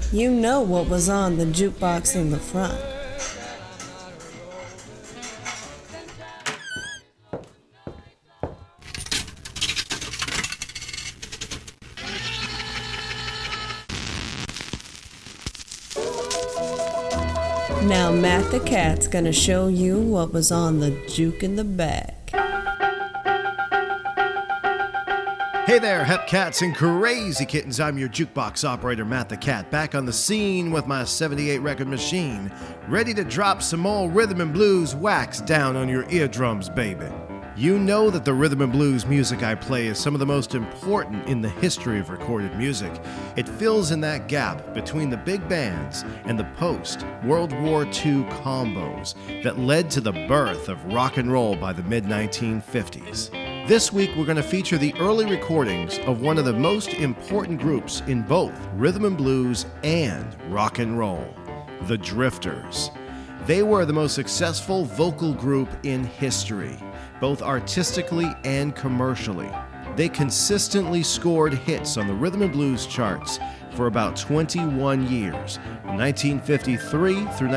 You know what was on the jukebox in the front. Now Matt the Cat's gonna show you what was on the juke in the back. Hey there, hep cats and crazy kittens. I'm your jukebox operator, Matt the Cat, back on the scene with my 78 record machine, ready to drop some more rhythm and blues wax down on your eardrums, baby. You know that the rhythm and blues music I play is some of the most important in the history of recorded music. It fills in that gap between the big bands and the post-World War II combos that led to the birth of rock and roll by the mid-1950s. This week, we're going to feature the early recordings of one of the most important groups in both rhythm and blues and rock and roll, the Drifters. They were the most successful vocal group in history, both artistically and commercially. They consistently scored hits on the rhythm and blues charts for about 21 years, from 1953 through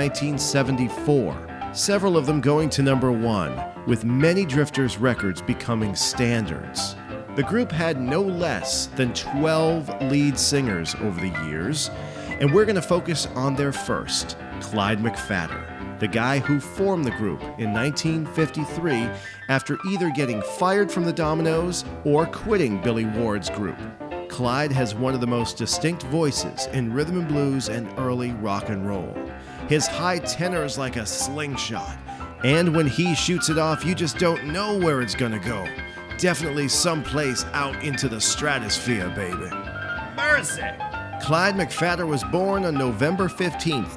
1974. Several of them going to number one, with many Drifters records becoming standards. The group had no less than 12 lead singers over the years, and we're going to focus on their first, Clyde McPhatter, the guy who formed the group in 1953 after either getting fired from the Dominoes or quitting Billy Ward's group. Clyde has one of the most distinct voices in rhythm and blues and early rock and roll. His high tenor is like a slingshot, and when he shoots it off, you just don't know where it's gonna go. Definitely someplace out into the stratosphere, baby. Mercy! Clyde McPhatter was born on November 15th,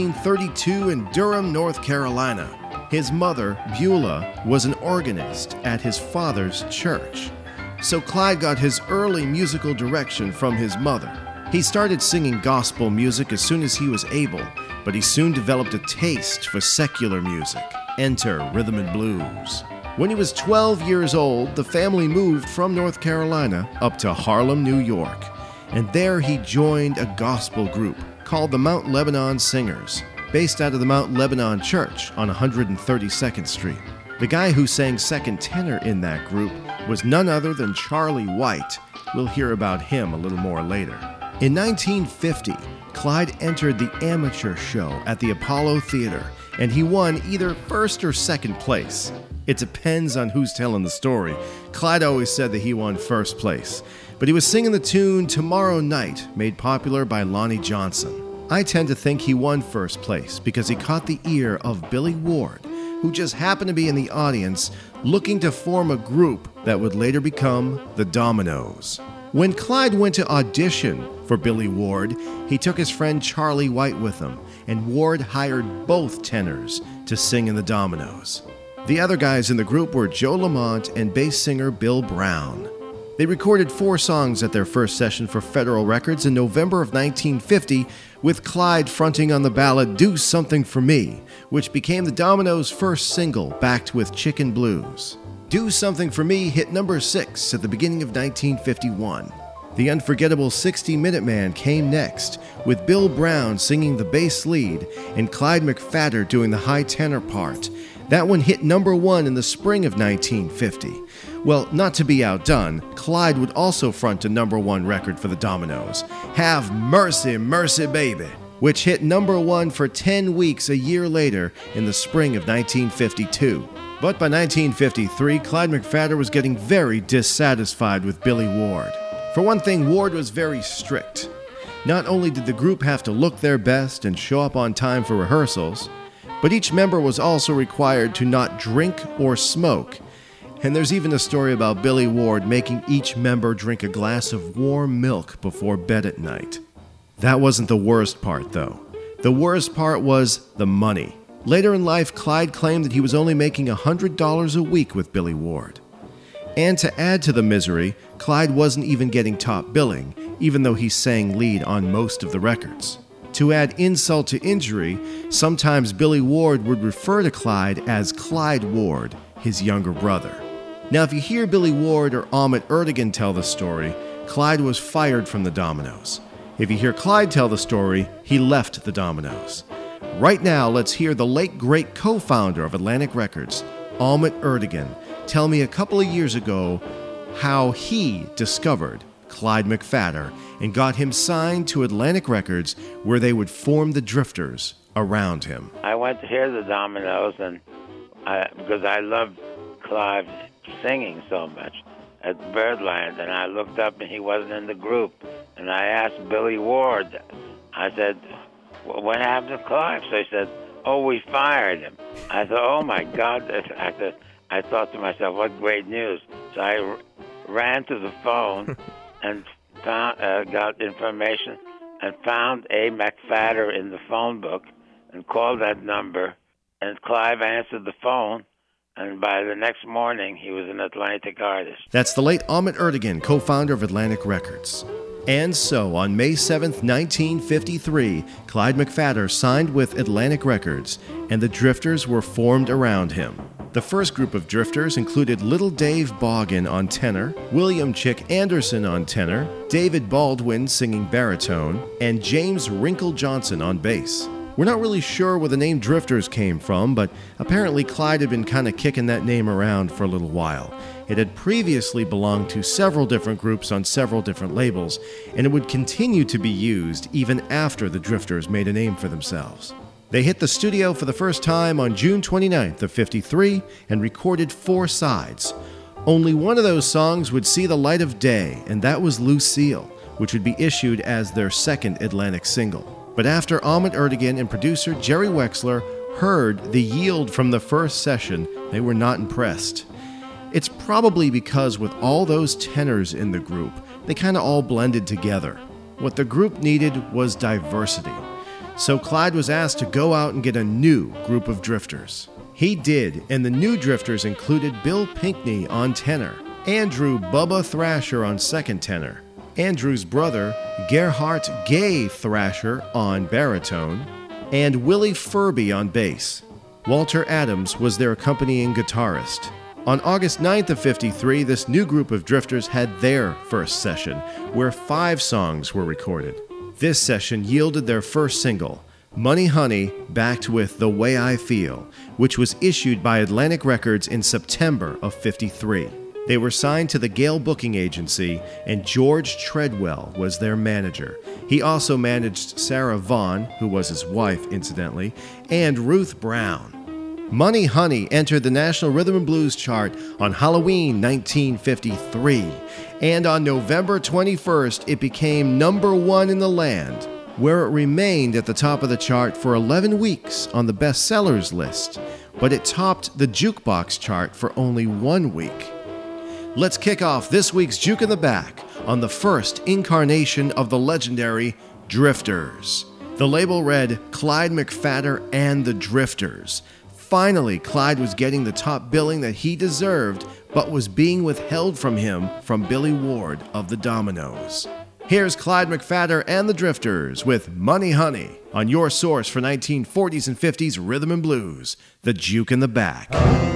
1932 in Durham, North Carolina. His mother, Beulah, was an organist at his father's church. So Clyde got his early musical direction from his mother. He started singing gospel music as soon as he was able, but he soon developed a taste for secular music. Enter rhythm and blues. When he was 12 years old, the family moved from North Carolina up to Harlem, New York, and there he joined a gospel group called the Mount Lebanon Singers, based out of the Mount Lebanon Church on 132nd Street. The guy who sang second tenor in that group was none other than Charlie White. We'll hear about him a little more later. In 1950, Clyde entered the amateur show at the Apollo Theater, and he won either first or second place. It depends on who's telling the story. Clyde always said that he won first place, but he was singing the tune Tomorrow Night, made popular by Lonnie Johnson. I tend to think he won first place because he caught the ear of Billy Ward, who just happened to be in the audience looking to form a group that would later become the Dominoes. When Clyde went to audition for Billy Ward, he took his friend Charlie White with him, and Ward hired both tenors to sing in the Dominoes. The other guys in the group were Joe Lamont and bass singer Bill Brown. They recorded 4 songs at their first session for Federal Records in November of 1950, with Clyde fronting on the ballad Do Something For Me, which became the Dominoes' first single, backed with Chicken Blues. Do Something For Me hit number 6 at the beginning of 1951. The unforgettable 60-Minute Man came next, with Bill Brown singing the bass lead and Clyde McPhatter doing the high tenor part. That one hit number 1 in the spring of 1950. Well, not to be outdone, Clyde would also front a number 1 record for the Dominoes, Have Mercy, Mercy Baby, which hit number 1 for 10 weeks a year later in the spring of 1952. But by 1953, Clyde McPhatter was getting very dissatisfied with Billy Ward. For one thing, Ward was very strict. Not only did the group have to look their best and show up on time for rehearsals, but each member was also required to not drink or smoke. And there's even a story about Billy Ward making each member drink a glass of warm milk before bed at night. That wasn't the worst part, though. The worst part was the money. Later in life, Clyde claimed that he was only making $100 a week with Billy Ward. And to add to the misery, Clyde wasn't even getting top billing, even though he sang lead on most of the records. To add insult to injury, sometimes Billy Ward would refer to Clyde as Clyde Ward, his younger brother. Now, if you hear Billy Ward or Ahmet Ertegun tell the story, Clyde was fired from the Dominoes. If you hear Clyde tell the story, he left the Dominoes. Right now, let's hear the late great co-founder of Atlantic Records, Ahmet Ertegun, tell me a couple of years ago how he discovered Clyde McPhatter and got him signed to Atlantic Records, where they would form the Drifters around him. I went to hear the Dominoes, and because I loved Clive singing so much at Birdland, and I looked up and he wasn't in the group. And I asked Billy Ward, I said, what happened to Clive? So he said, oh, we fired him. I thought, oh my God. I thought to myself, what great news. So I ran to the phone and got information and found a McPhatter in the phone book and called that number. And Clive answered the phone. And by the next morning, he was an Atlantic artist. That's the late Ahmet Ertegun, co-founder of Atlantic Records. And so, on May 7th, 1953, Clyde McPhatter signed with Atlantic Records, and the Drifters were formed around him. The first group of Drifters included Little Dave Boggin on tenor, William Chick Anderson on tenor, David Baldwin singing baritone, and James Wrinkle Johnson on bass. We're not really sure where the name Drifters came from, but apparently Clyde had been kind of kicking that name around for a little while. It had previously belonged to several different groups on several different labels, and it would continue to be used even after the Drifters made a name for themselves. They hit the studio for the first time on June 29th of '53 and recorded 4 sides. Only one of those songs would see the light of day, and that was Lucille, which would be issued as their second Atlantic single. But after Ahmet Ertegun and producer Jerry Wexler heard the yield from the first session, they were not impressed. It's probably because with all those tenors in the group, they kind of all blended together. What the group needed was diversity. So Clyde was asked to go out and get a new group of Drifters. He did, and the new Drifters included Bill Pinkney on tenor, Andrew Bubba Thrasher on second tenor, Andrew's brother, Gerhard Gay Thrasher on baritone, and Willie Furby on bass. Walter Adams was their accompanying guitarist. On August 9th of '53, this new group of Drifters had their first session, where 5 songs were recorded. This session yielded their first single, Money Honey, backed with The Way I Feel, which was issued by Atlantic Records in September of '53. They were signed to the Gale Booking Agency, and George Treadwell was their manager. He also managed Sarah Vaughan, who was his wife, incidentally, and Ruth Brown. Money Honey entered the National Rhythm and Blues chart on Halloween 1953, and on November 21st, it became number 1 in the land, where it remained at the top of the chart for 11 weeks on the bestsellers list, but it topped the jukebox chart for only 1 week. Let's kick off this week's Juke in the Back on the first incarnation of the legendary Drifters. The label read Clyde McPhatter and the Drifters. Finally, Clyde was getting the top billing that he deserved, but was being withheld from him from Billy Ward of the Dominoes. Here's Clyde McPhatter and the Drifters with Money Honey on your source for 1940s and 50s rhythm and blues, the Juke in the Back.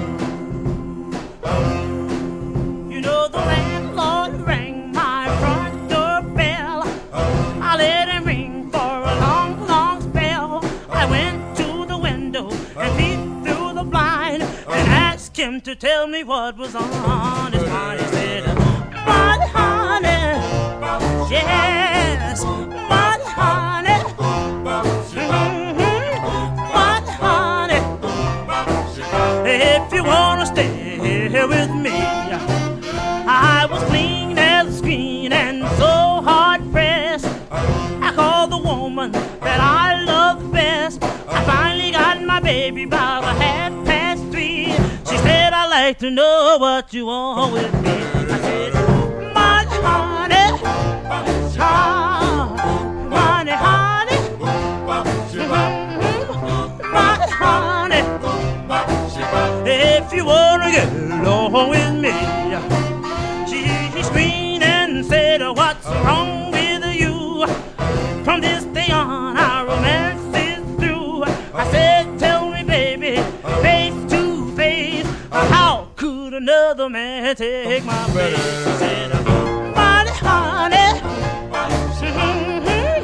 Him to tell me what was on his mind. He said, Money honey, yes, money honey, money honey. If you wanna stay here with me, I was clean as a screen and so hard pressed. I called the woman that I love the best. I finally got my baby by the 3:30. She said, I'd like to know what you want with me. I said, money honey, money honey, money honey. If you wanna get along with me, she screamed and said, what's wrong with you? From this day on, our romance is through. I said, tell me, baby, face to face, how could another man take my place? She said, money honey,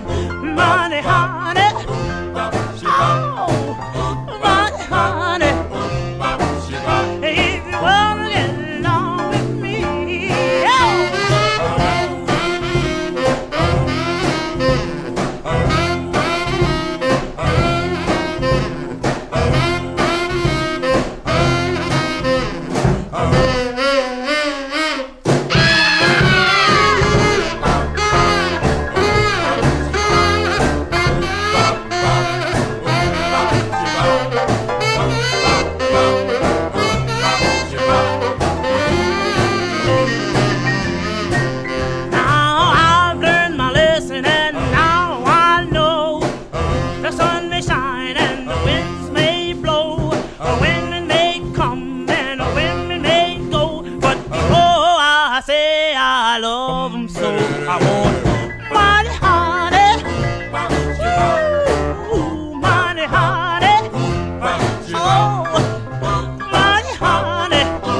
I love him so. I want money, honey. Ooh, money, honey. Oh, money, honey.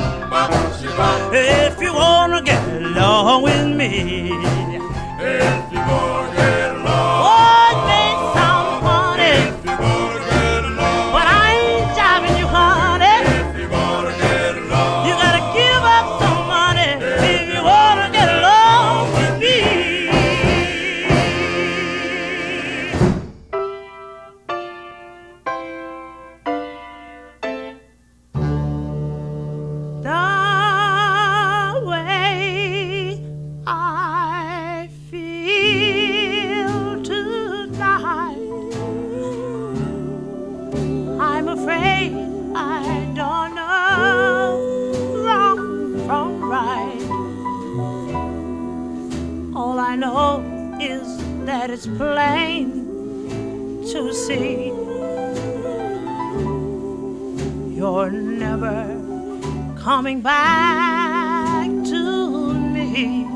If you wanna get along with me, If you wanna get along, oh, it may sound funny, if you wanna get along, but I ain't jiving you, honey. if you wanna get along, You gotta give up some money if you wanna get along with me. The way I feel tonight, I'm afraid I don't know wrong from right. All I know is that it's plain to see you're never coming back to me.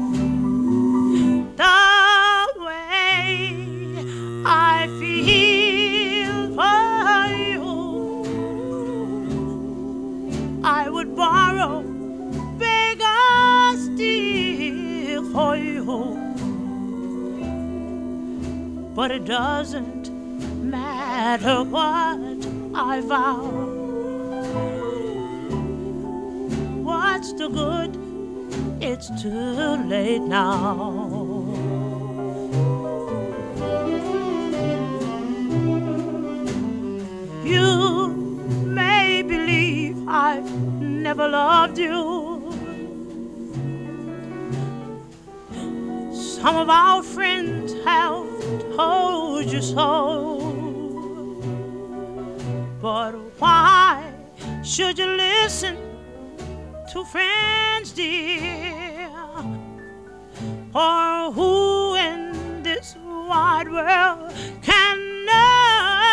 The way I feel for you, I would borrow, beg or steal for you, but it doesn't matter what I vow. What's the good? It's too late now. You may believe I've never loved you. Some of our friends have told you so. But why should you listen to friends, dear? Or who in this wide world can know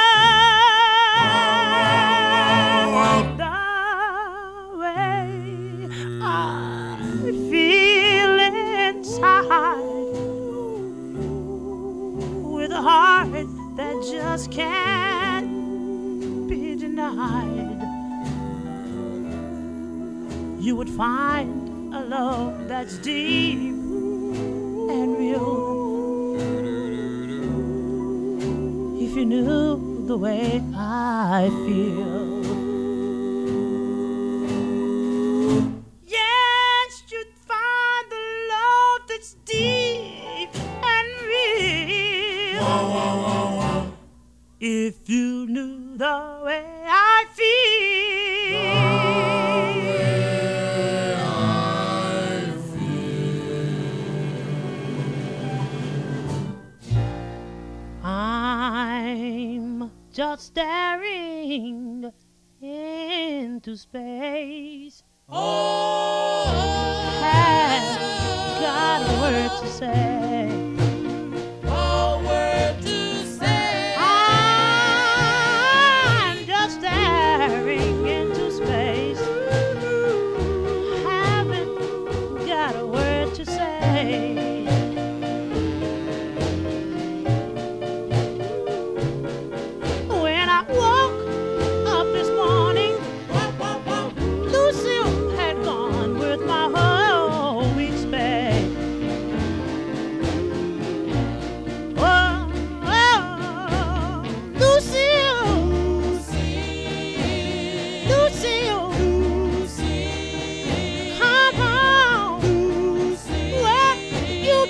the way I feel inside, with a heart that just can't be denied? You would find a love that's deep and real if you knew the way I feel. Yes, you'd find the love that's deep and real if you knew the way I feel. I'm just staring into space. Have got a word to say. I'm just staring into space. Haven't got a word to say. When I woke up this morning, Lucille had gone with my whole week's pay. Oh, Lucille, Lucille, come home. Where you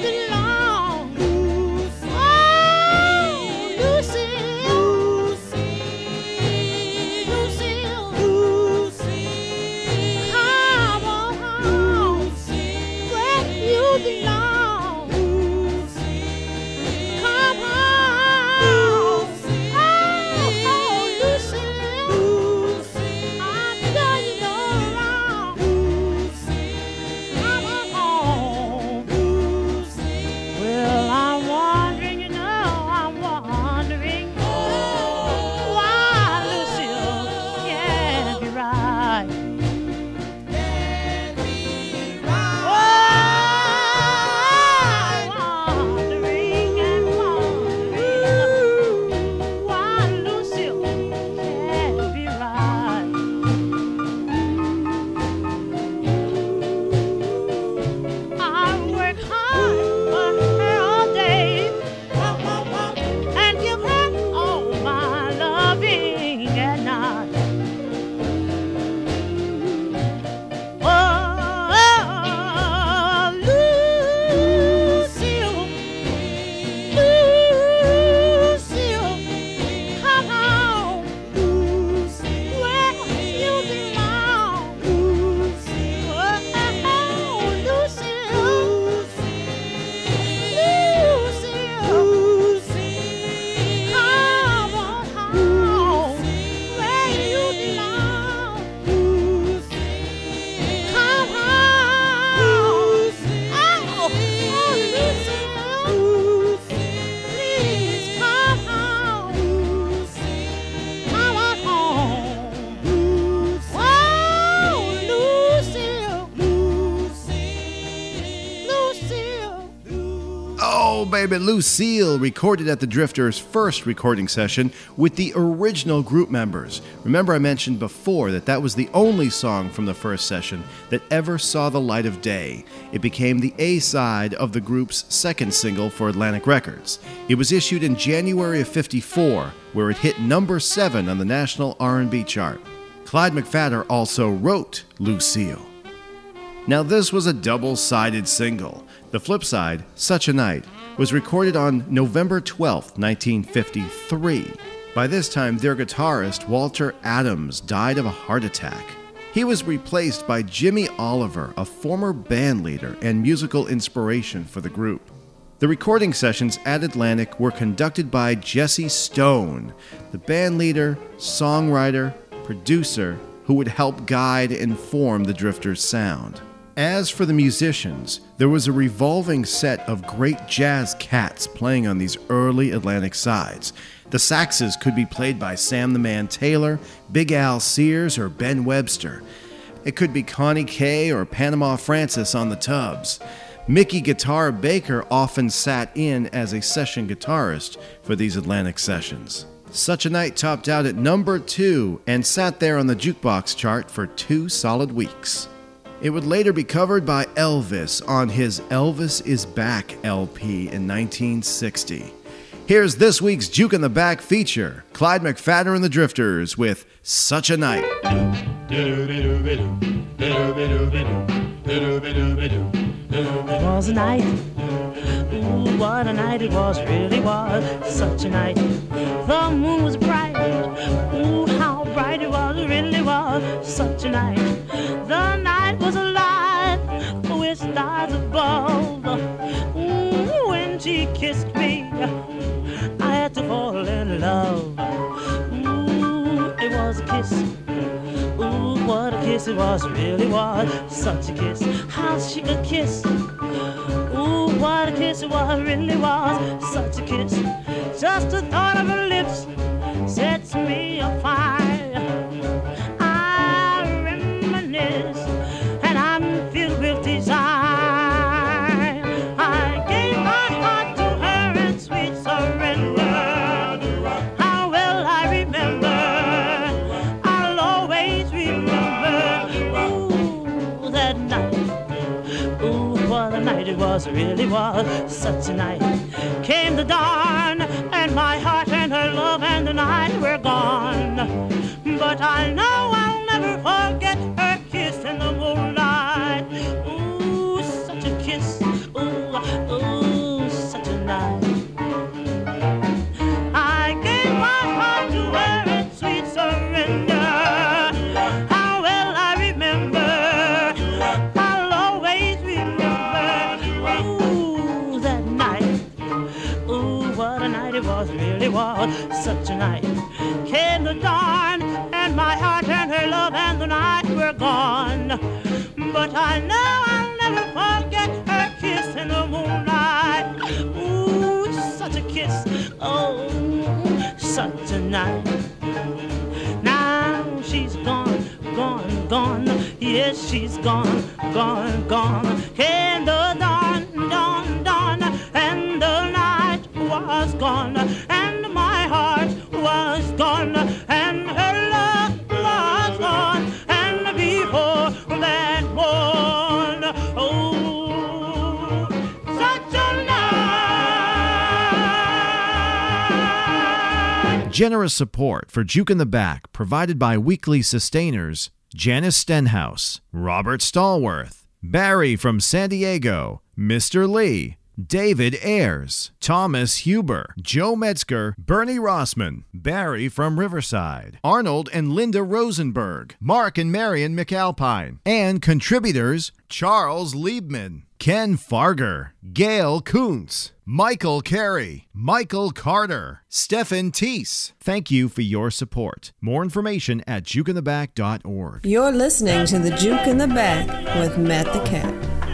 Oh, baby, Lucille recorded at the Drifters' first recording session with the original group members. Remember I mentioned before that was the only song from the first session that ever saw the light of day. It became the A-side of the group's second single for Atlantic Records. It was issued in January of '54, where it hit number 7 on the national R&B chart. Clyde McPhatter also wrote Lucille. Now this was a double-sided single. The flip side, Such a Night, was recorded on November 12, 1953. By this time, their guitarist, Walter Adams, died of a heart attack. He was replaced by Jimmy Oliver, a former band leader and musical inspiration for the group. The recording sessions at Atlantic were conducted by Jesse Stone, the band leader, songwriter, producer, who would help guide and form the Drifters' sound. As for the musicians, there was a revolving set of great jazz cats playing on these early Atlantic sides. The saxes could be played by Sam the Man Taylor, Big Al Sears, or Ben Webster. It could be Connie Kay or Panama Francis on the tubs. Mickey Guitar Baker often sat in as a session guitarist for these Atlantic sessions. Such a Night topped out at number 2 and sat there on the jukebox chart for 2 solid weeks. It would later be covered by Elvis on his Elvis Is Back LP in 1960. Here's this week's Juke in the Back feature, Clyde McPhatter and the Drifters with Such a Night. It was a night, ooh, what a night it was, really was, such a night. The moon was bright, ooh, how bright it was, really was, such a night. The night was alive with stars above. Ooh, when she kissed me, I had to fall in love. Ooh, it was a kiss. Ooh, what a kiss it was, really was, such a kiss. How she could kiss. Ooh, what a kiss it was, really was, such a kiss. Just the thought of her lips sets me afire. I reminisce and I'm filled with desire. I gave my heart to her in sweet surrender. How well I remember, I'll always remember. Ooh, that night. Ooh, what a night it was, really was, such a night. Came the dawn, and my heart and her love and the night were gone. But I know I'll never forget her kiss in the moonlight. Ooh, such a kiss, ooh, ooh, such a night. I gave my heart to her in sweet surrender. How well I remember, I'll always remember. Ooh, that night. Ooh, what a night it was, really was, such a night. Came the dawn, and my heart and her love and the night were gone. But I know I'll never forget her kiss in the moonlight. Ooh, such a kiss, oh, such a night. Now she's gone, gone, gone. Yes, she's gone, gone, gone. Came the dawn, dawn, dawn, and the night was gone, and my heart was gone, and her love was gone, and before that morn, oh, such a night. Generous support for Juke in the Back provided by weekly sustainers Janice Stenhouse, Robert Stallworth, Barry from San Diego, Mr. Lee, David Ayers, Thomas Huber, Joe Metzger, Bernie Rossman, Barry from Riverside, Arnold and Linda Rosenberg, Mark and Marion McAlpine, and contributors Charles Liebman, Ken Farger, Gail Kuntz, Michael Carey, Michael Carter, Stephen Teese. Thank you for your support. More information at jukeintheback.org. You're listening to the Juke in the Back with Matt the Cat.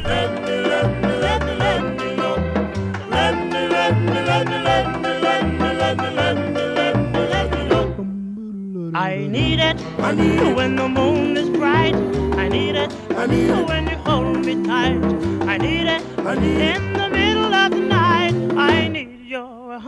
I need it when the moon is bright. I need it when you hold me tight. I need it in the middle of the night.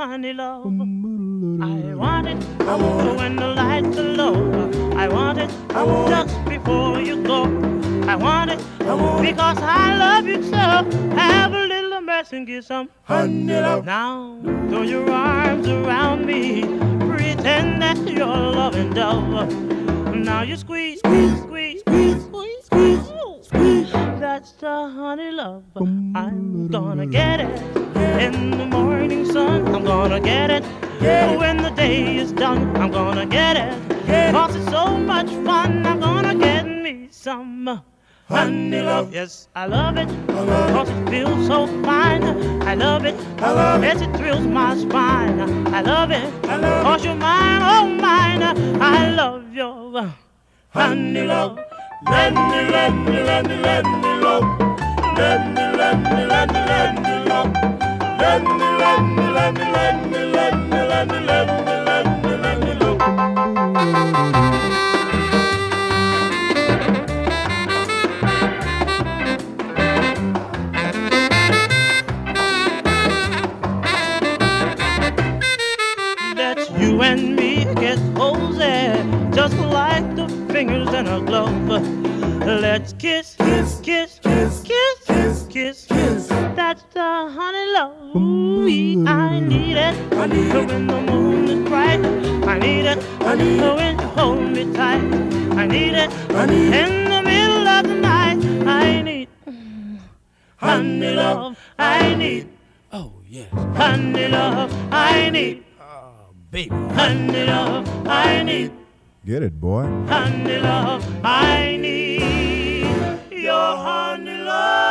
honey love. I want it when the lights are low. I want it just before you go. I want it because I love you so. Have a little mercy and get some honey love. Now throw your arms around me. Pretend that you're loving dove. Now you squeeze, squeeze, squeeze, squeeze, squeeze, squeeze, squeeze. That's the honey love. I'm gonna get it in the morning sun. I'm gonna get it when the day is done. I'm gonna get it 'cause it's so much fun. I'm gonna get me some honey love. Yes, I love it 'cause it feels so fine. I love it as it thrills my spine. I love it 'cause you're mine, oh mine. I love your honey love. Let me love. Let me love. Let me love. Let me love. Let me love. That's you and me get cozy, just like the fingers in a glove. Let's kiss, kiss, kiss, kiss, kiss, kiss, kiss, kiss. That's the honey love. Ooh, I need it when the moon is bright. I need it when you hold me tight. I need it in the middle of the night. I need honey love. I need honey love. I need Baby. honey love. I need Get it, boy. honey love. I need your honey love.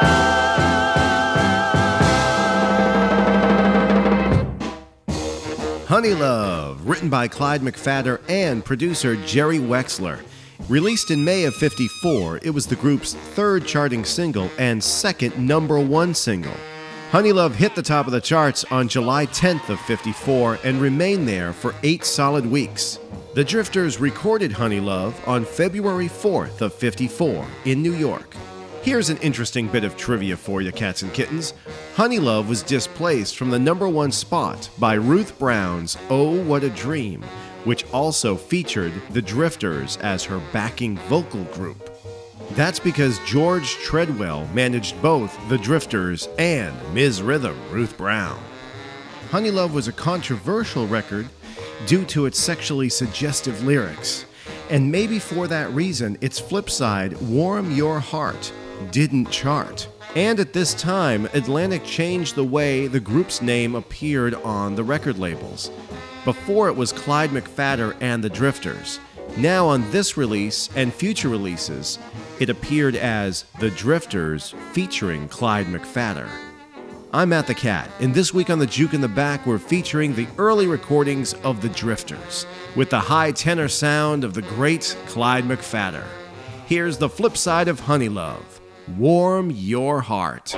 Honey Love, written by Clyde McPhatter and producer Jerry Wexler. Released in May of '54, it was the group's third charting single and second number one single. Honey Love hit the top of the charts on July 10th of '54 and remained there for 8 solid weeks. The Drifters recorded Honey Love on February 4th of '54 in New York. Here's an interesting bit of trivia for you, cats and kittens. Honey Love was displaced from the number one spot by Ruth Brown's Oh What a Dream, which also featured the Drifters as her backing vocal group. That's because George Treadwell managed both the Drifters and Ms. Rhythm, Ruth Brown. Honey Love was a controversial record due to its sexually suggestive lyrics, and maybe for that reason, its flip side, Warm Your Heart, didn't chart. And at this time, Atlantic changed the way the group's name appeared on the record labels. Before it was Clyde McPhatter and the Drifters. Now on this release and future releases, it appeared as The Drifters featuring Clyde McPhatter. I'm Matt the Cat, and this week on The Juke in the Back, we're featuring the early recordings of The Drifters, with the high tenor sound of the great Clyde McPhatter. Here's the flip side of Honey Love, Warm Your Heart.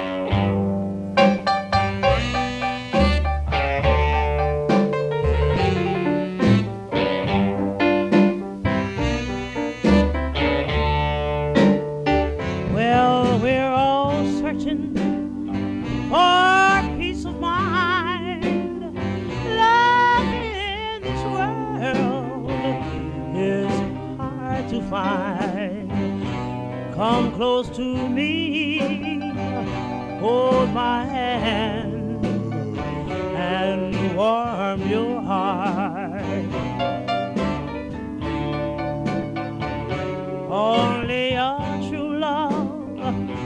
Well, we're all searching for peace of mind. Love in this world is hard to find. Come close to me, hold my hand, and warm your heart. Only a true love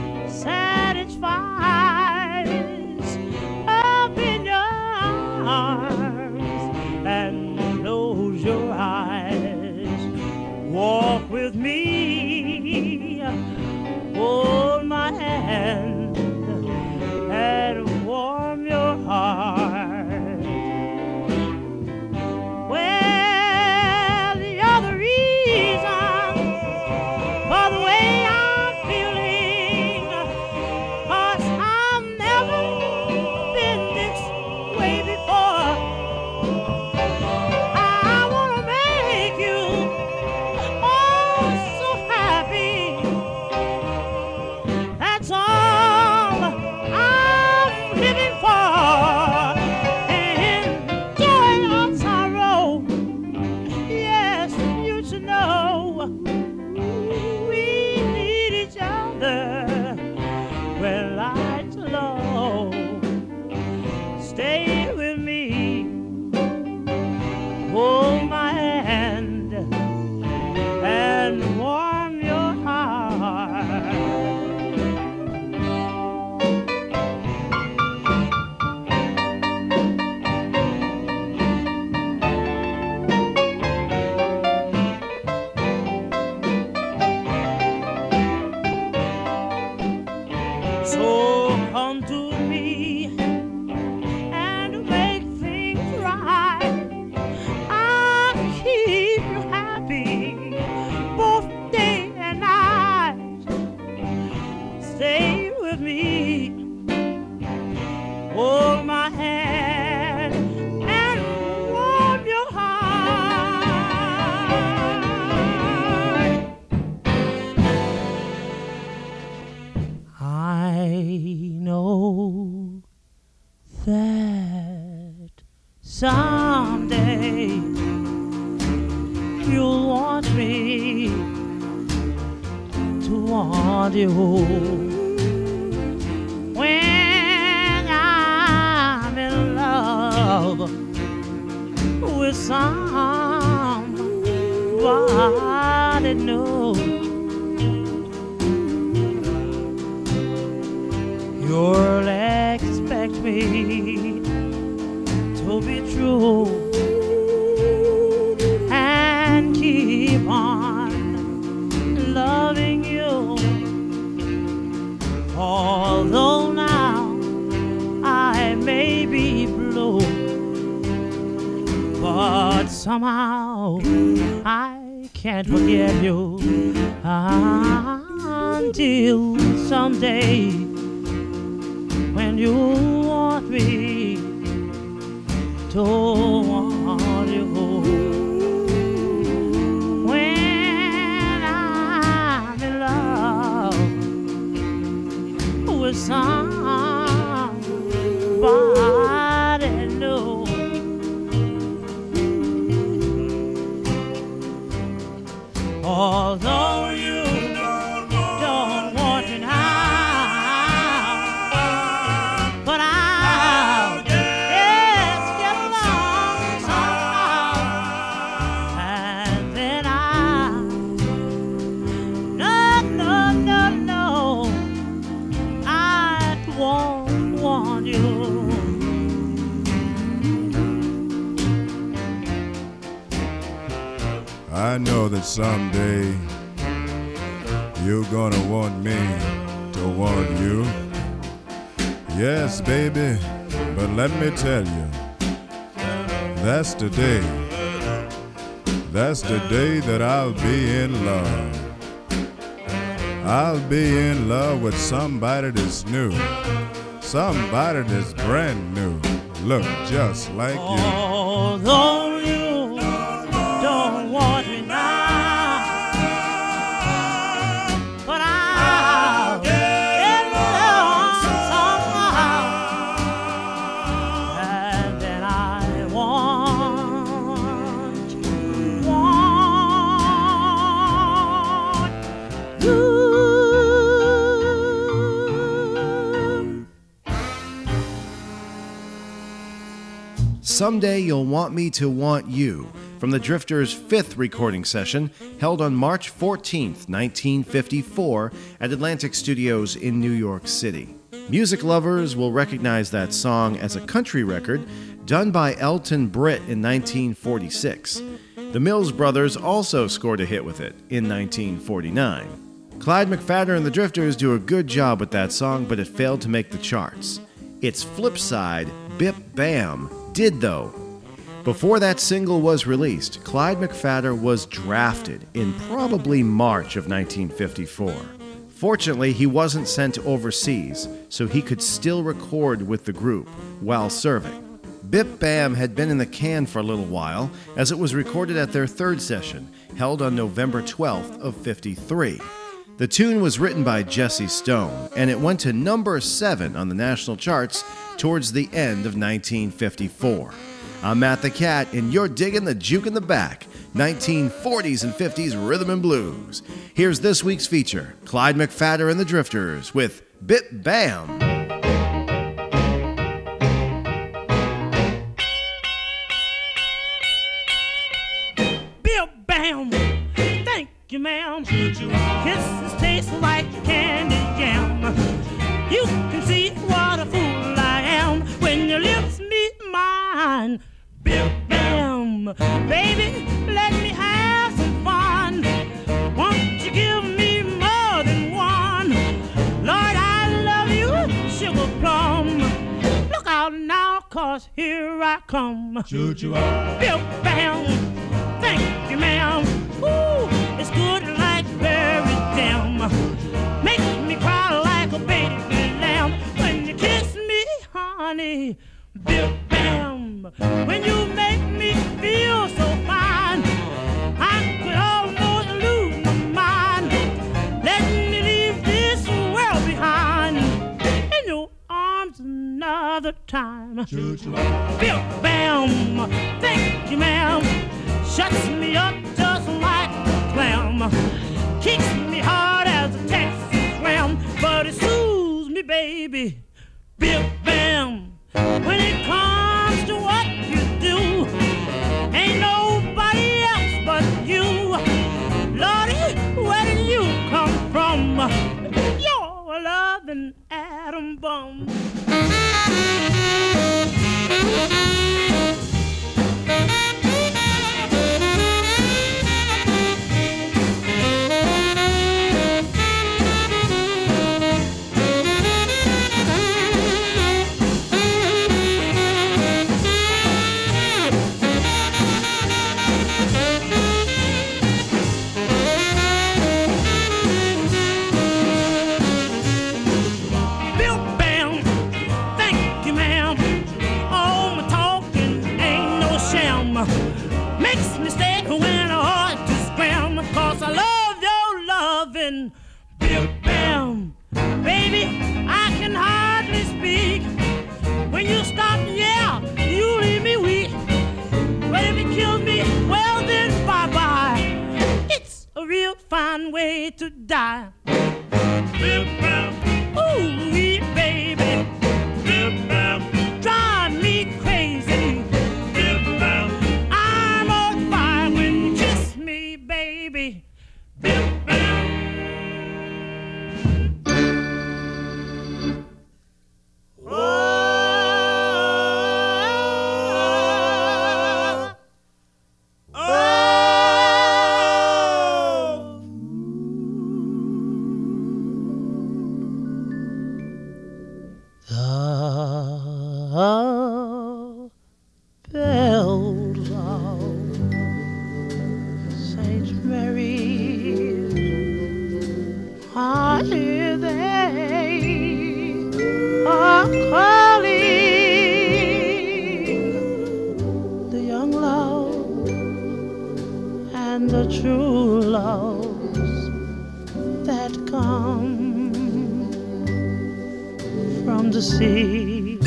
satisfies. Up in your arms and close your eyes. Walk with me, hold my hand, and warm your heart. hold my hand and warm your heart. I know that someday you'll want me to want you. When I'm in love with somebody new, you'll expect me to be true and keep on loving you. Although now I may be blue, but somehow I can't forget you until someday when you want me to want you. When I'm in love with somebody new, although you don't want me now, but I'll just get along somehow, and then no, I won't want you. I know that someday you're gonna want me to want you. Yes, baby, but let me tell you, that's the day that I'll be in love. I'll be in love with somebody that's new, somebody that's brand new, look just like you. Although you don't want me now, but I'll get along somehow, and then I want you. Someday You'll Want Me to Want You, from the Drifters' fifth recording session, held on March 14th, 1954, at Atlantic Studios in New York City. Music lovers will recognize that song as a country record done by Elton Britt in 1946. The Mills Brothers also scored a hit with it in 1949. Clyde McPhatter and the Drifters do a good job with that song, but it failed to make the charts. Its flip side, Bip Bam, did though. Before that single was released, Clyde McPhatter was drafted in probably March of 1954. Fortunately, he wasn't sent overseas, so he could still record with the group while serving. Bip Bam had been in the can for a little while, as it was recorded at their third session, held on November 12th of 53. The tune was written by Jesse Stone, and it went to number 7 on the national charts towards the end of 1954. I'm Matt the Cat, and you're digging the juke in the back, 1940s and 50s rhythm and blues. Here's this week's feature, Clyde McPhatter and the Drifters with Bip Bam. Bip Bam, thank you, ma'am. Kisses taste like candy jam. You can see what a fool I am when your lips meet mine. Bip Bam, baby, let me have some fun. Won't you give me more than one? Lord, I love you, sugar plum. Look out now, 'cause here I come. Choo-choo. Bip Bam, thank you, ma'am. Ooh, it's good like berry jam. Makes me cry like a baby lamb when you kiss me, honey. baby. Bill Bam, when you make me feel so fine, I could almost lose my mind. Let me leave this world behind in your arms another time. Bill Bam, thank you, ma'am. Shuts me up just like a clam. Kicks me hard as a Texas ram, but it soothes me, baby. Bill Bam. When it comes to what you do, ain't nobody else but you. Lordy, where did you come from? You're a loving atom bomb. Makes me stay when I ought to scram, 'cause I love your loving. Bill Bam, baby, I can hardly speak. When you stop, yeah, you leave me weak. But if it kills me, well then bye-bye. It's a real fine way to die. Bill Bam, ooh, baby. Bill Bam, drive me crazy. Baby, Bill Bam. The bells of St. Mary's, I hear they are calling the young love and the true loves that come from the sea.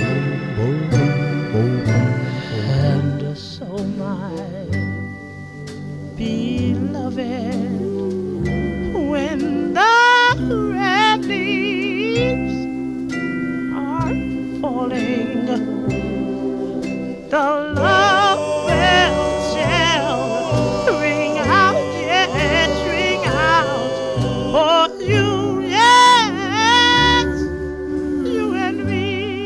And so my beloved, when the red leaves are falling, the love bells shall ring out, yes, ring out for you, yes, you and me.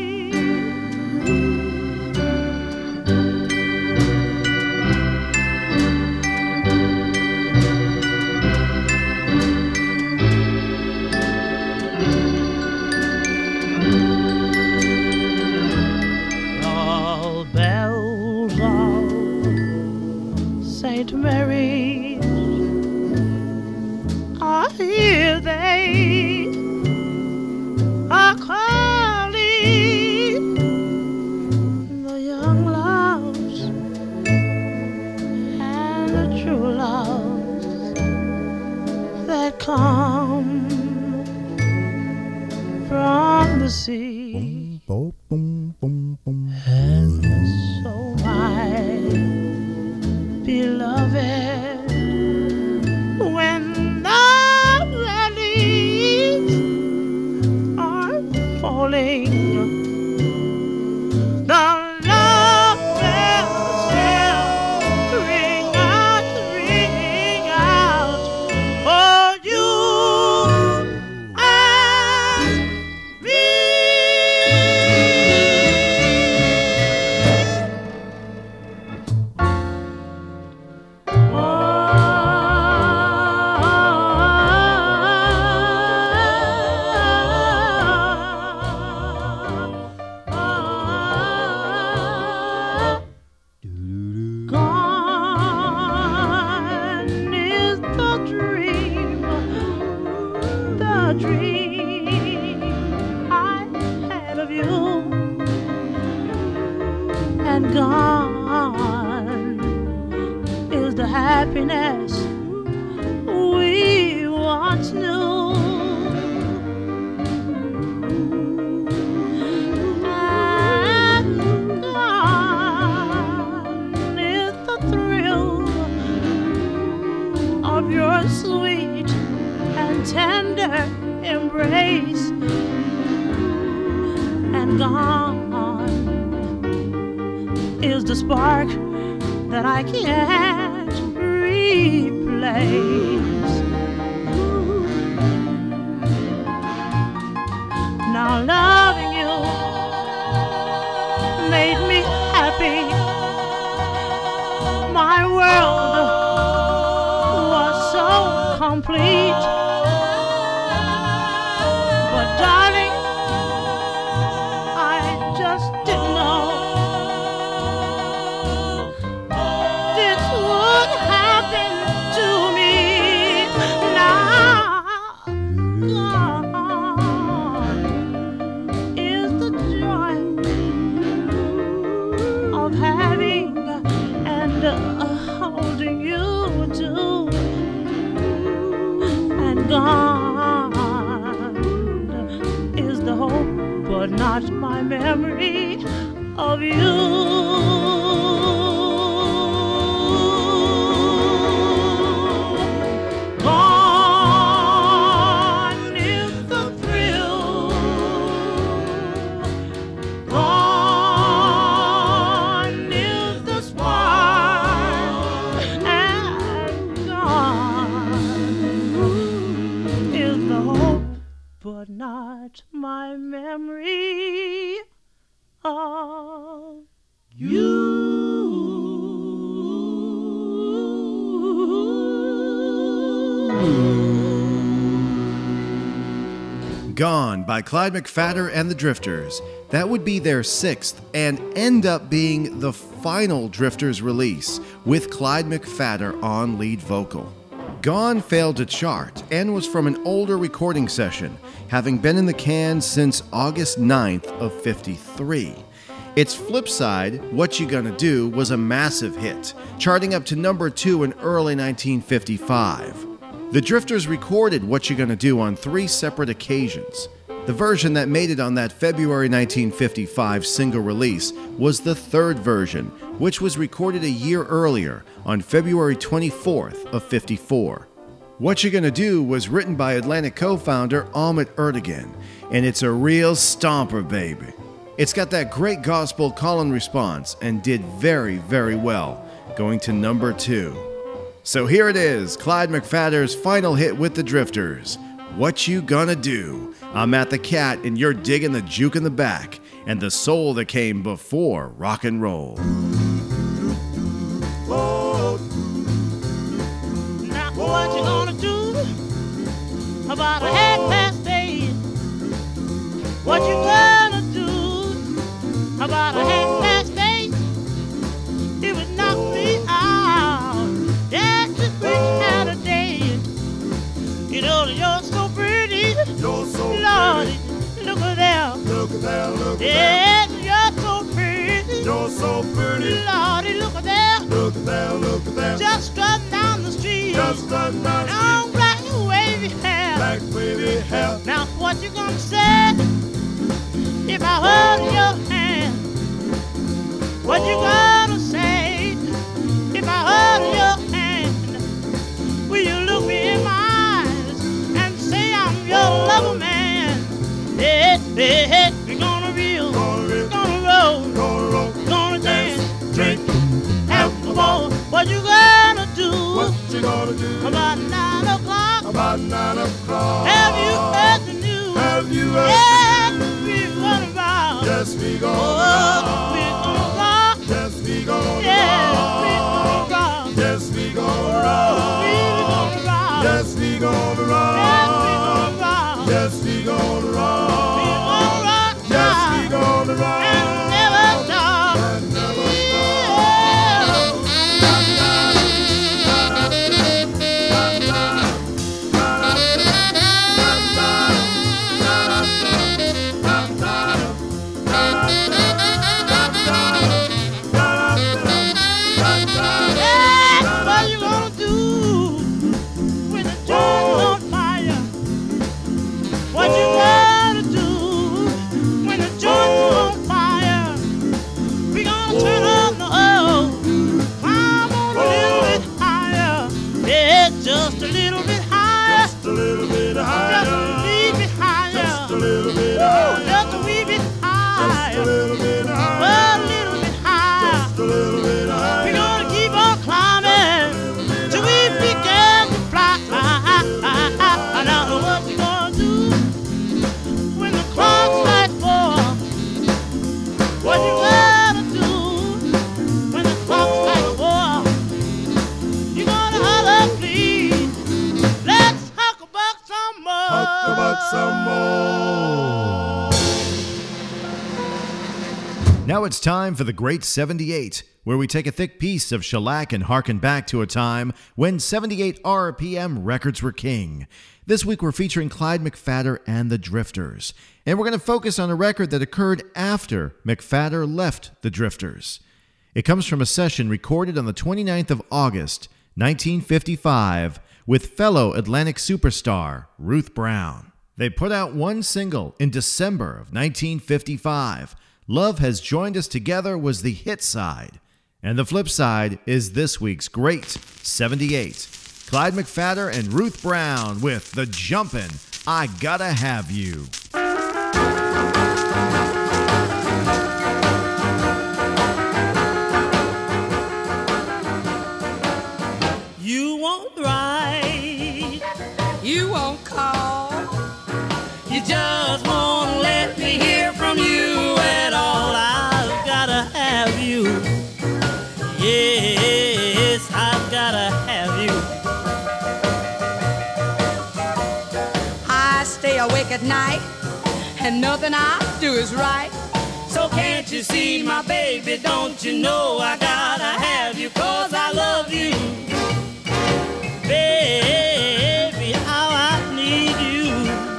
St. Mary's, I hear they are calling the young loves and the true loves that come from the sea. And so my beloved, when the red leaves are falling, the love bells shall ring out for you and me. and gone is the happiness we once knew. And gone is the thrill of your sweet and tender embrace. And gone is the spark that I can't replace. Now loving you made me happy. My world was so complete. But darling, I just didn't know this would happen to me. Now gone is the joy of having and holding you too. And gone is the hope, but not my memory of you. Gone is the thrill. Gone is the spark. And gone is the hope, but not my memory of Gone by Clyde McPhatter and the Drifters. That would be their sixth and end up being the final Drifters release with Clyde McPhatter on lead vocal. Gone failed to chart and was from an older recording session, having been in the can since August 9th of '53. Its flip side, What You Gonna Do, was a massive hit, charting up to number 2 in early 1955. The Drifters recorded What You Gonna Do on 3 separate occasions. The version that made it on that February 1955 single release was the third version, which was recorded a year earlier on February 24th of '54. What You Gonna Do was written by Atlantic co-founder Ahmet Ertegun, and it's a real stomper, baby. It's got that great gospel call and response and did very, very well, going to number 2. So here it is, Clyde McPhatter's final hit with the Drifters, What You Gonna Do. I'm Matt the Cat, and you're digging the juke in the back and the soul that came before rock and roll. Now what you gonna do about a 8:30? What you gonna do about a 8:30? It would knock me out. That's just pretty Saturday. You know you're so pretty. You're so Lordy, look at there. Look at that, look at Yes, you're so pretty. that. You're so pretty. Lordy, look at there. Look at that, look at that. Just strutting down the street. Just run down the Long black wavy hair. black wavy hair. Now what you gonna say if I hold your hand? What you gonna say if I hold your hand? Will you look me in my eyes and say I'm your lover man? Hey, hey, hey, we're gonna reel, gonna roll, gonna dance, drink, have a ball. What you gonna do What you gonna do about 9 o'clock? about 9 o'clock? Have you heard the news? Have you heard? Yes, we're gonna rock. Yes, we gonna Oh, rock. we're gonna rock. Yes, we gonna Yes, we're rock. gonna rock. Yes, we gonna Oh, rock. we're gonna rock. Yes, we gonna rock. Yes, we're gonna rock. Yes, we gonna rock. We're gonna rock Yes, now we gonna rock. and never stop. And never Now it's time for the Great 78, where we take a thick piece of shellac and harken back to a time when 78 RPM records were king. This week we're featuring Clyde McPhatter and the Drifters, and we're going to focus on a record that occurred after McPhatter left the Drifters. It comes from a session recorded on the 29th of August, 1955, with fellow Atlantic superstar Ruth Brown. They put out one single in December of 1955. Love Has Joined Us Together was the hit side, and the flip side is this week's Great 78. Clyde McPhatter and Ruth Brown with the Jumpin' I Gotta Have You. You won't write, You won't call. you just won't let me hear from you at all. I've gotta have you. Yes, I've gotta have you. I stay awake at night, and nothing I do is right. So can't you see, my baby, don't you know I gotta have you, 'cause I love you. Baby, how I need you.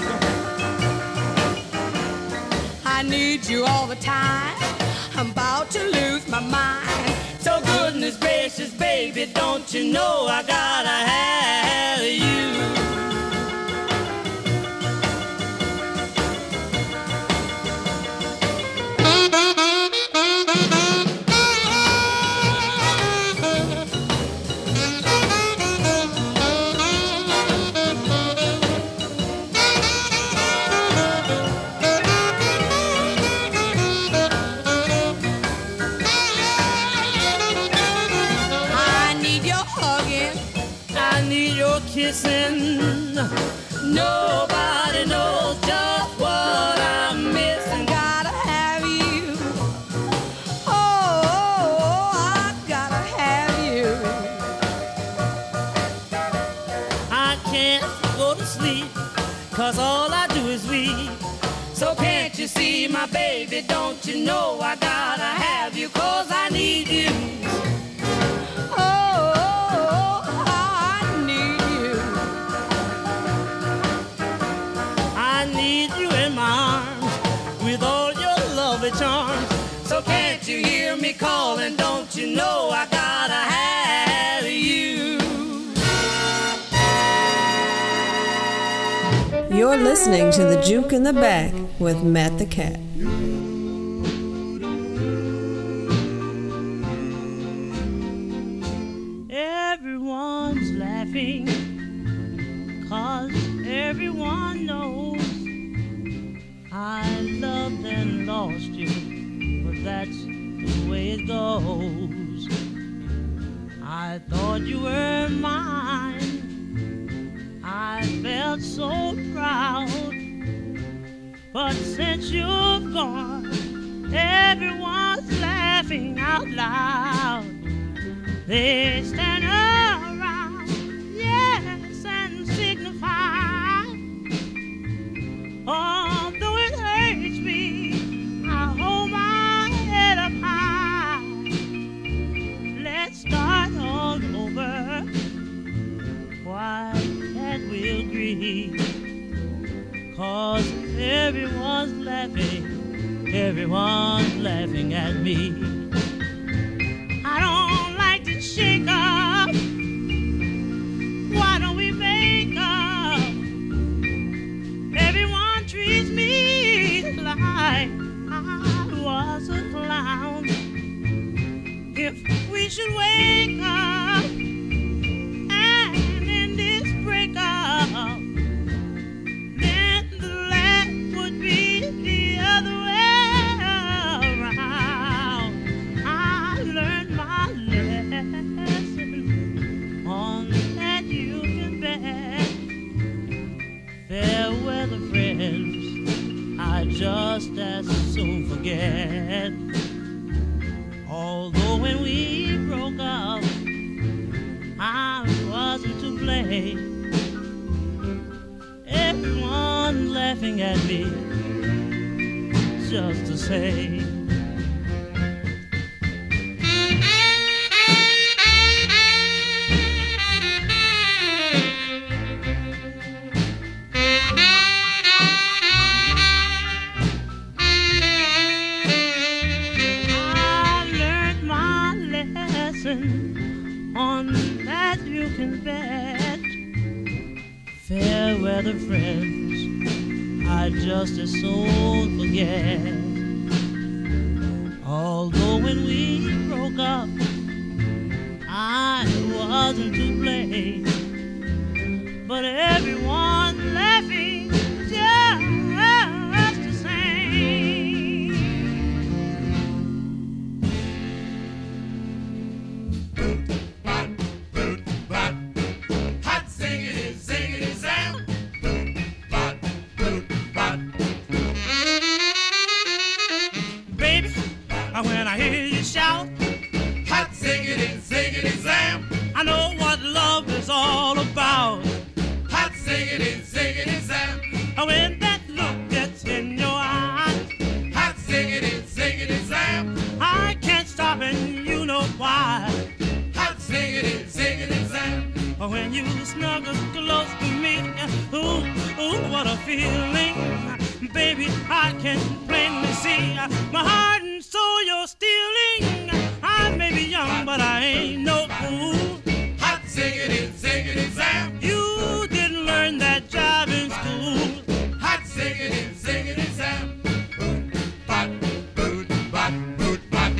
I need you all the time. I'm about to lose my mind. So goodness gracious, baby, don't you know I gotta have you. I need your hugging. I need your kissing. Nobody knows just what I'm missing. Gotta have you. Oh, I gotta have you. I can't go to sleep, 'cause all I do is weep. So can't you see, my baby, don't you know I gotta have you, 'cause I need you. Oh, I need you. I need you in my arms with all your lovely charms. So can't you hear me calling, don't you know I gotta have you. You're listening to The Juke in the Back with Matt the Cat. Everyone's laughing, 'cause everyone knows I loved and lost you, but that's the way it goes. I thought you were mine, I felt so proud, but since you've gone, everyone's laughing out loud. They stand around, yes, and signify. Although it hurts me, I hold my head up high. Let's start all over. Why can't we agree? 'Cause everyone's laughing at me. I don't like to shake up. Why don't we make up? Everyone treats me like I was a clown. If we should wake up and end this breakup, then the laugh would be the other way around. I learned my lesson on that union bed. Fair weather friends, I just as soon forget. Although when we broke up, I wasn't to blame. Everyone laughing at me just the same. confess, fair weather friends I just as soon forget. Although when we broke up, I wasn't to blame, but everyone laughing just the same. Boot, bot, hot singity, singity, Sam. Boot, bot. Baby, when I hear you shout, Hot singity, singity, Sam. I know what love is all about. Hot singity, singity, Sam. When that look gets in your eyes, Hot singity, singity, Sam. I can't stop and you know why. Hot singity, singity, Sam. When you snuggle close to me, ooh, what a feeling. Baby, I can plainly see my heart and soul you're stealing. I may be young, but I ain't no fool. Hot singity, singity, Sam. You didn't learn that jive in school. Hot singity, singity, Sam. Boot, bot, boot, bot, boot, bot.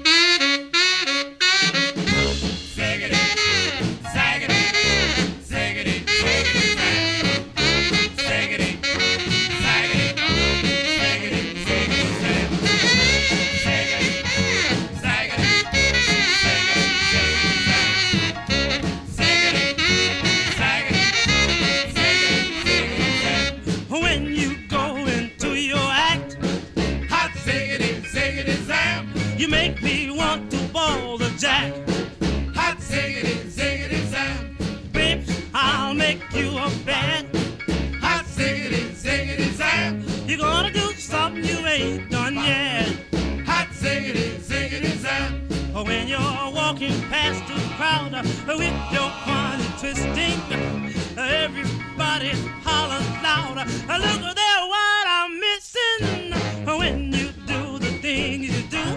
Singity, saggity, singity, singity, Sam. Singity, saggity, singity, singity, Sam. Singity, saggity, singity, singity, Sam. Singity, saggity, singity, singity, Sam. When you go into your act, Hot singity, singity, Sam. you make me want to ball the jack. Hot singity, singity, Sam. Babe, I'll make you a bet. Hot singity, singity, Sam. You're gonna do something you ain't done yet. Hot singity, singity, Sam. When you're walking past the crowd with your funny twisting, everybody hollers loud. Look there, what I'm missing. When you do the things you do,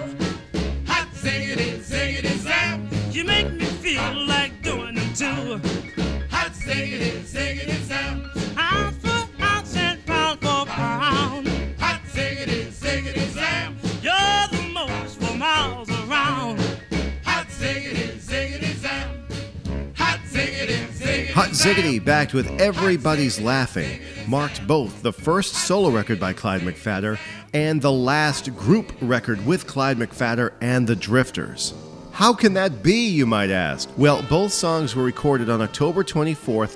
Hot singity, singity, Sam. you make me feel like doing them too. Hot singity, singity, Sam. Ounce for ounce and pound for pound, Hot singity, singity, Sam. you're the most for miles around. Hot singity, singity, Sam. Hot singity, singity, Hot Sam. Ziggity, backed with Everybody's Laughing, marked both the first solo record by Clyde McPhatter and the last group record with Clyde McPhatter and the Drifters. How can that be, you might ask? Well, both songs were recorded on October 24th,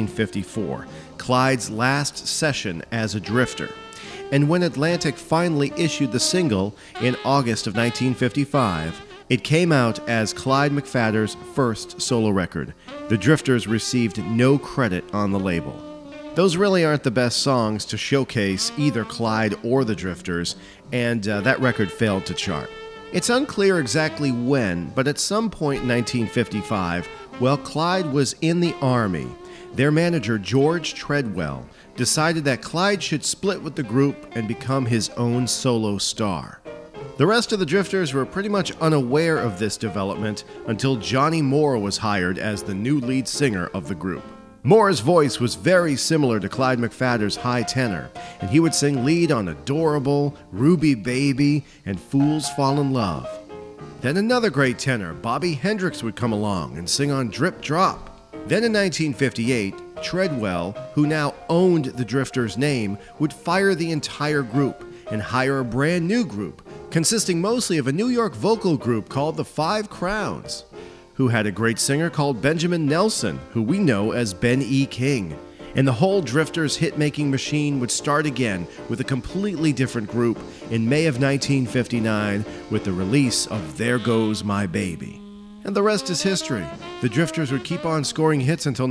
1954, Clyde's last session as a Drifter. And when Atlantic finally issued the single in August of 1955, it came out as Clyde McPhatter's first solo record. The Drifters received no credit on the label. Those really aren't the best songs to showcase either Clyde or the Drifters, and that record failed to chart. It's unclear exactly when, but at some point in 1955, while Clyde was in the Army, their manager, George Treadwell, decided that Clyde should split with the group and become his own solo star. The rest of the Drifters were pretty much unaware of this development until Johnny Moore was hired as the new lead singer of the group. Moore's voice was very similar to Clyde McPhatter's high tenor, and he would sing lead on Adorable, Ruby Baby, and Fools Fall in Love. Then another great tenor, Bobby Hendricks, would come along and sing on Drip Drop. Then in 1958, Treadwell, who now owned the Drifters' name, would fire the entire group and hire a brand new group, consisting mostly of a New York vocal group called the Five Crowns, who had a great singer called Benjamin Nelson, who we know as Ben E. King. And the whole Drifters hit-making machine would start again with a completely different group in May of 1959 with the release of There Goes My Baby. And the rest is history. The Drifters would keep on scoring hits until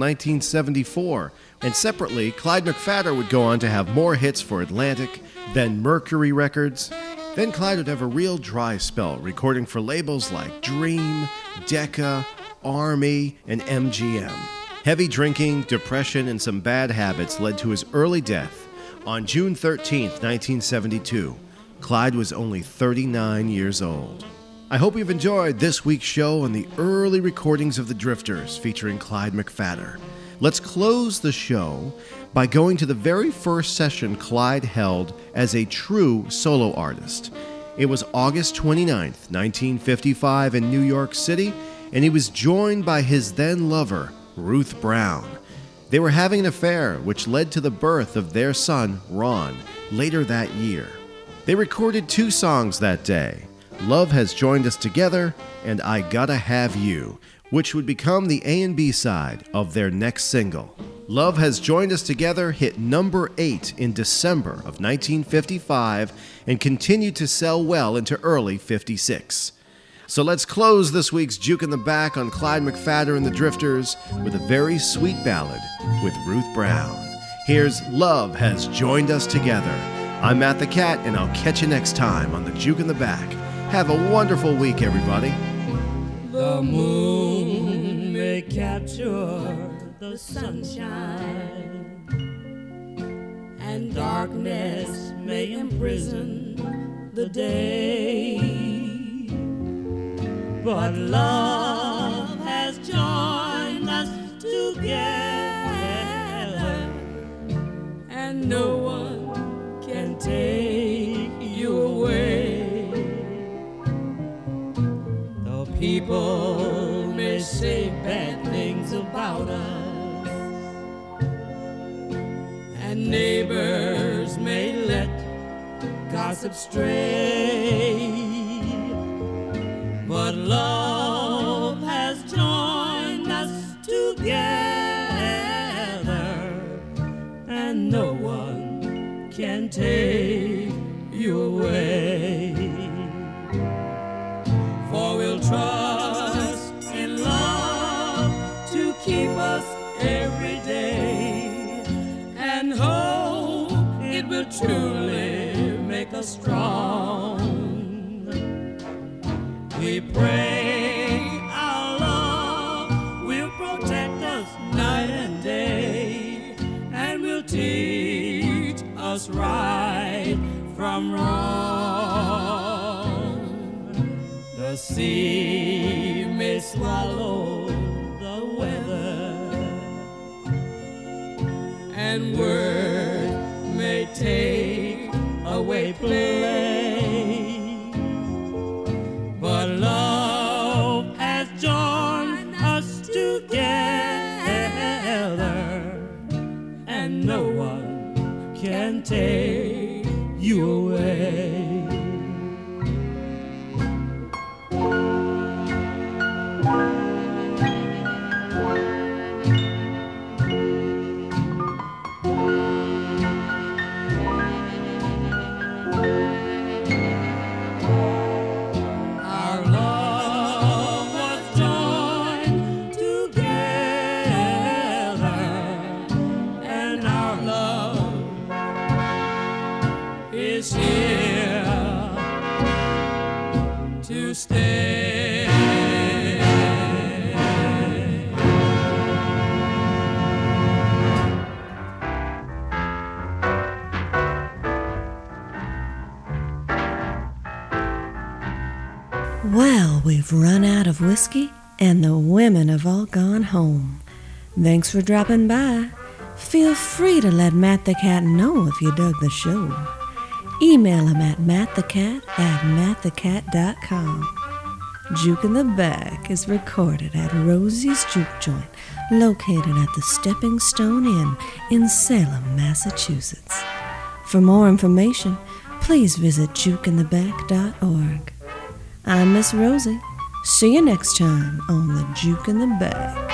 1974, and separately, Clyde McPhatter would go on to have more hits for Atlantic, then Mercury Records. Then Clyde would have a real dry spell, recording for labels like Dream, Decca, Army, and MGM. Heavy drinking, depression, and some bad habits led to his early death on June 13, 1972. Clyde was only 39 years old. I hope you've enjoyed this week's show on the early recordings of the Drifters featuring Clyde McPhatter. Let's close the show by going to the very first session Clyde held as a true solo artist. It was August 29th, 1955 in New York City, and he was joined by his then lover, Ruth Brown. They were having an affair, which led to the birth of their son, Ron, later that year. They recorded 2 songs that day, Love Has Joined Us Together and I Gotta Have You, which would become the A and B side of their next single. Love Has Joined Us Together hit number 8 in December of 1955 and continued to sell well into early 56. So let's close this week's Juke in the Back on Clyde McPhatter and the Drifters with a very sweet ballad with Ruth Brown. Here's Love Has Joined Us Together. I'm Matt the Cat, and I'll catch you next time on the Juke in the Back. Have a wonderful week, everybody. The moon may capture the sunshine, and darkness may imprison the day. But love has joined us together, and no one can take you away. The people may say bad things about us, and neighbors may let gossip stray. But love has joined us together, and no one can take you away. For we'll trust in love to keep us every day, and hope it will truly make us strong. We pray our love will protect us night and day, and will teach us right from wrong. The sea may swallow the weather, and word may take away play. But love has joined us together, and no one can take you away. Well, we've run out of whiskey, and the women have all gone home. Thanks for dropping by. Feel free to let Matt the Cat know if you dug the show. Email him at mattthecat@mattthecat.com. Juke in the Back is recorded at Rosie's Juke Joint, located at the Stepping Stone Inn in Salem, Massachusetts. For more information, please visit jukeintheback.org. I'm Miss Rosie. See you next time on the Juke in the Back.